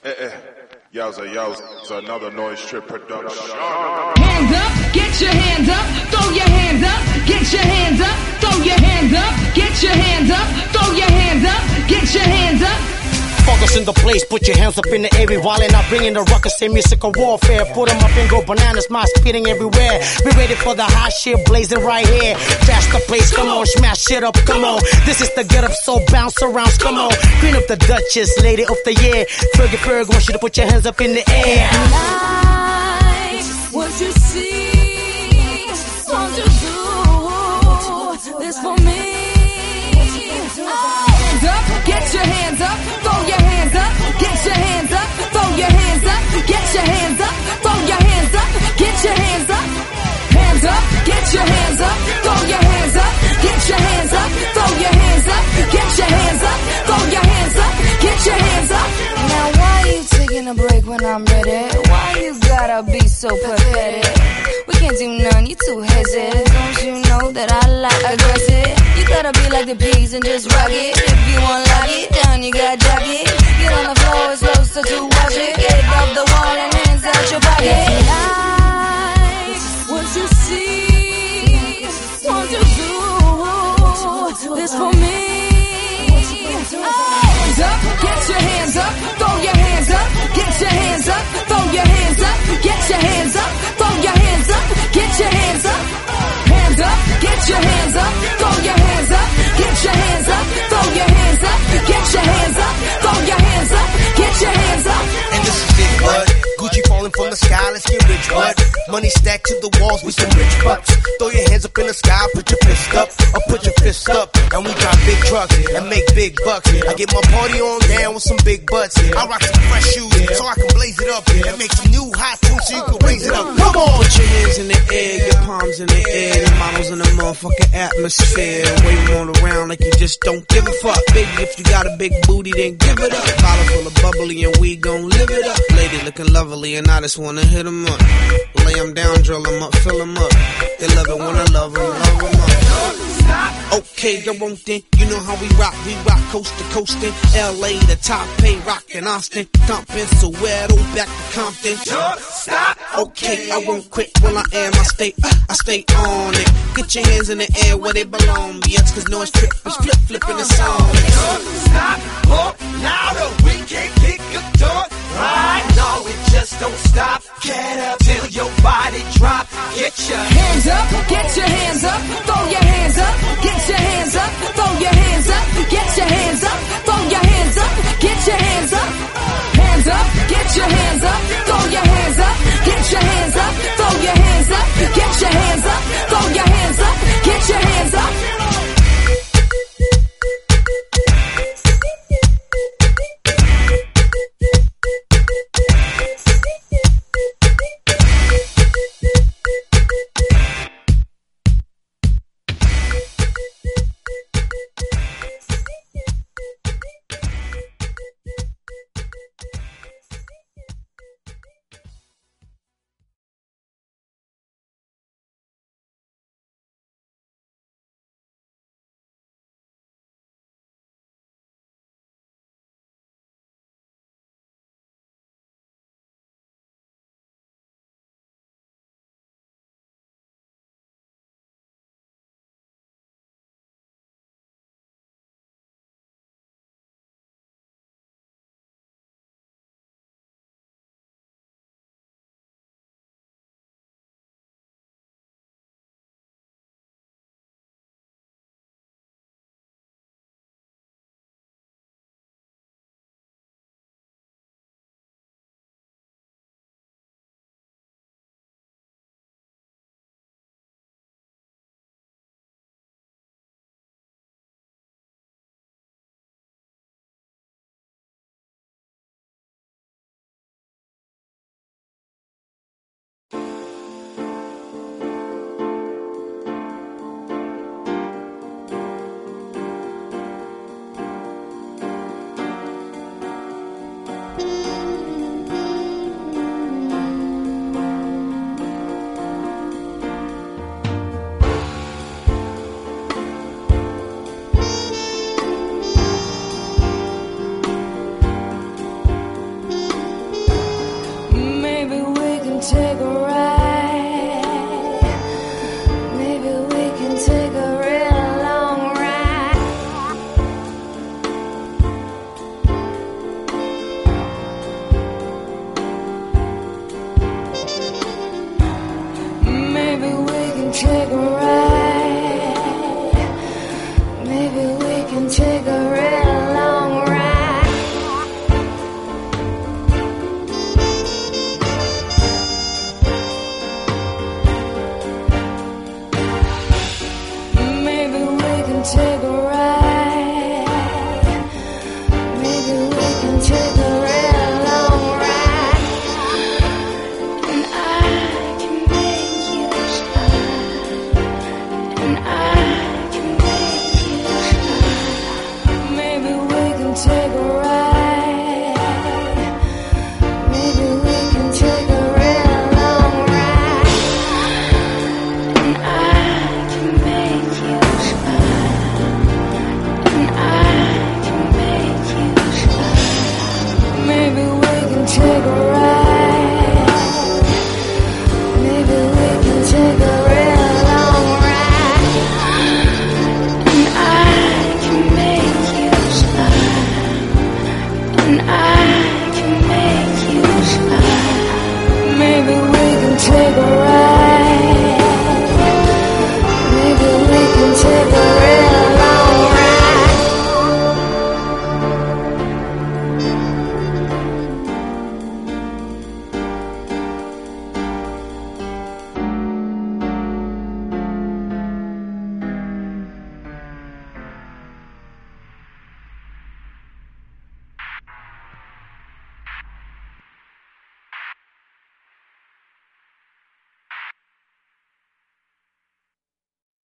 Yowza, another Noise Trip production. Hands up, get your hands up, throw your hands up, get your hands up, throw your hands up, get your hands up, throw your hands up, get your hands up. Focus in the place, put your hands up in the air, while I bring in the ruckus and musical warfare. Put them up and go bananas, my spitting everywhere. Be ready for the hot shit blazing right here. Fast the place, come on, smash shit up, come on. This is the get up, so bounce around, come on. Green up the Duchess, lady of the year. Fergie, want you to put your hands up in the air. Like what you see, won't you do this for me? Hands up, get your hands up, throw your hands up, get your hands up, throw your hands up, get your hands up, throw your hands up, get your hands up. Hands up, get your hands up, throw your hands up, get your hands up, throw your hands up, get your hands up, throw your hands up, get your hands up. Now why you taking a break when I'm ready? Why you gotta be so pathetic? We can't do none, you too hesitant. Don't you know that I like aggressive? You gotta be like the peas and just rock it. If you want lock it down, you got jock it. Get on the floor, it's closer to watch it. Get off the wall and hands out your pocket. Like what you see, won't you do this for me? Hands up, get your hands up, throw your hands up, get your hands up, throw your hands up, get your hands up, throw your hands up, get your hands up. Hands up, get your hands up, throw your hands up, get your hands up, throw your hands up, get your hands up, throw your hands up, get your hands up. And this is big bud, Gucci falling from the sky, let's get rich bud. Money stacked to the walls with some rich bucks. Throw your hands up in the sky, put your fist up, or put your fist up. And we drive big trucks and make big bucks. I get my party on down with some big butts. I rock some fresh shoes so I can blaze it up and make some new hot tunes so you can raise it up. Come on! Put your hands in the air, your palms in the air, your models in the motherfucking atmosphere. Wave them all around like you just don't give a fuck. Baby, if you got a big booty, then give it up. Bottle full of bubbly and we gon' live it up. Lady looking lovely and I just wanna hit them up. Lay them down, drill them up, fill them up. They love it when I love them up. Okay, go on then, you know how we rock coast to coast in LA, the top pay, rockin' Austin, thumpin' Soweto, back to Compton. Don't stop. Okay, I won't quit, well I am, I stay on it. Get your hands in the air where they belong, yes, cause Noise Trip is flipping the song. Don't stop, oh, louder, we can't kick a door, right? No, it just don't stop, get up till your body drop, get your